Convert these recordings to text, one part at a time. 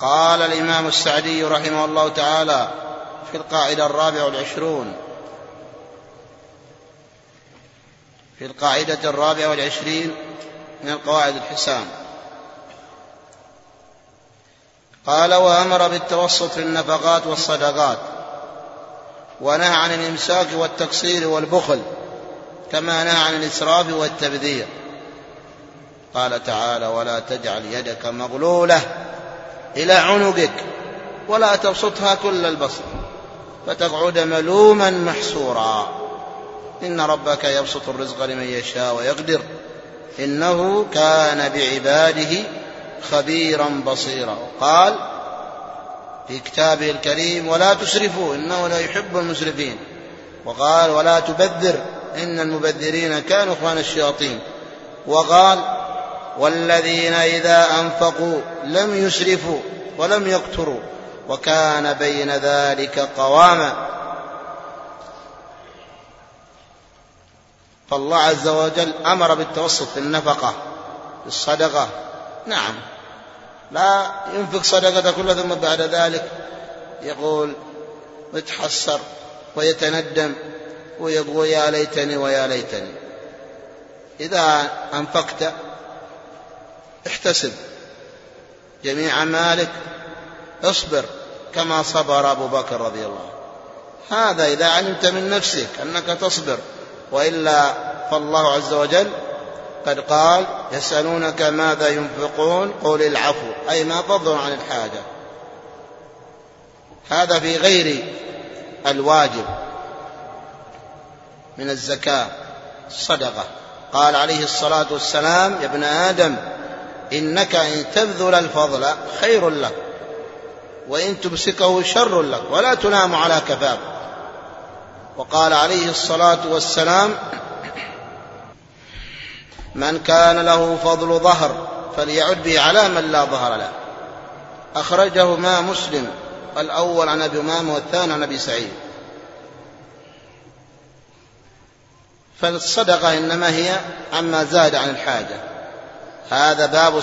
قال الإمام السعدي رحمه الله تعالى في القاعدة 24 في القاعدة 24 من القواعد الحسام، قال: وأمر بالتوسط في النفقات والصدقات، ونهى عن الإمساك والتقصير والبخل، كما نهى عن الإسراف والتبذير. قال تعالى: ولا تجعل يدك مغلولة إلى عنقك ولا تبسطها كل البسط فتقعد ملوما محسورا، إن ربك يبسط الرزق لمن يشاء ويقدر، إنه كان بعباده خبيرا بصيرا. قال في كتابه الكريم: ولا تسرفوا إنه لا يحب المسرفين. وقال: ولا تبذر إن المبذرين كانوا إخوان الشياطين. وقال: والذين إذا أنفقوا لم يسرفوا ولم يقتروا وكان بين ذلك قواما. فالله عز وجل أمر بالتوسط في النفقة في الصدقة. نعم، لا ينفق صدقة كلها ثم بعد ذلك يقول ويتحسر ويتندم ويقول يا ليتني ويا ليتني. إذا أنفقت احتسب جميع مالك، اصبر كما صبر أبو بكر رضي الله عنه. هذا إذا علمت من نفسك أنك تصبر، وإلا فالله عز وجل قد قال: يسألونك ماذا ينفقون قل العفو، أي ما فضل عن الحاجة. هذا في غير الواجب من الزكاة الصدقة. قال عليه الصلاة والسلام: يا ابن آدم إنك إن تبذل الفضل خير لك وإن تمسكه شر لك ولا تنام على كفاف. وقال عليه الصلاة والسلام: من كان له فضل ظهر فليعد به على من لا ظهر له. أخرجهما مسلم، الأول عن أبي أمامة والثاني عن أبي سعيد. فالصدقة إنما هي عما زاد عن الحاجة. هذا باب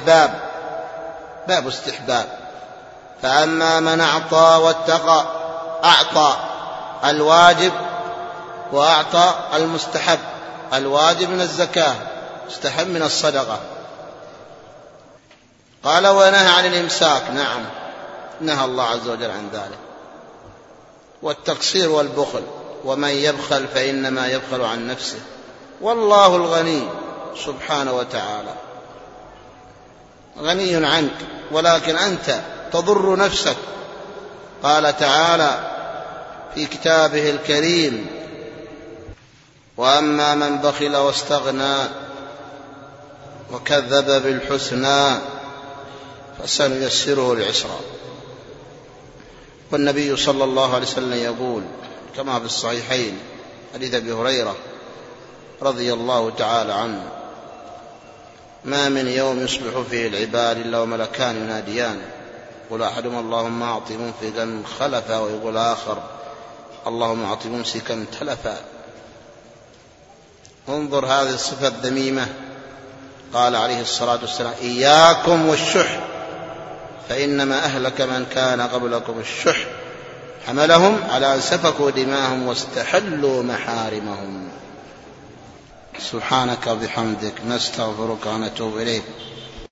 استحباب. فأما من أعطى واتقى، أعطى الواجب وأعطى المستحب. الواجب من الزكاة، مستحب من الصدقة. قال: ونهى عن الإمساك. نعم، نهى الله عز وجل عن ذلك، والتقصير والبخل. ومن يبخل فإنما يبخل عن نفسه، والله الغني سبحانه وتعالى غني عنك، ولكن أنت تضر نفسك. قال تعالى في كتابه الكريم: وأما من بخل واستغنى وكذب بالحسنى فسنيسره للعسرى. والنبي صلى الله عليه وسلم يقول كما في الصحيحين حديث أبي هريرة رضي الله تعالى عنه: ما من يوم يصبح فيه العباد إلا وملكان يناديان، يقول أحدهما اللهم أعط منفقا خلفا، ويقول آخر اللهم أعط ممسكا تلفا. انظر هذه الصفة الذميمة. قال عليه الصلاة والسلام: إياكم والشح، فإنما أهلك من كان قبلكم الشح، حملهم على أن سفكوا دماءهم واستحلوا محارمهم. سبحانك وبحمدك، نستغفرك ونتوب إليك.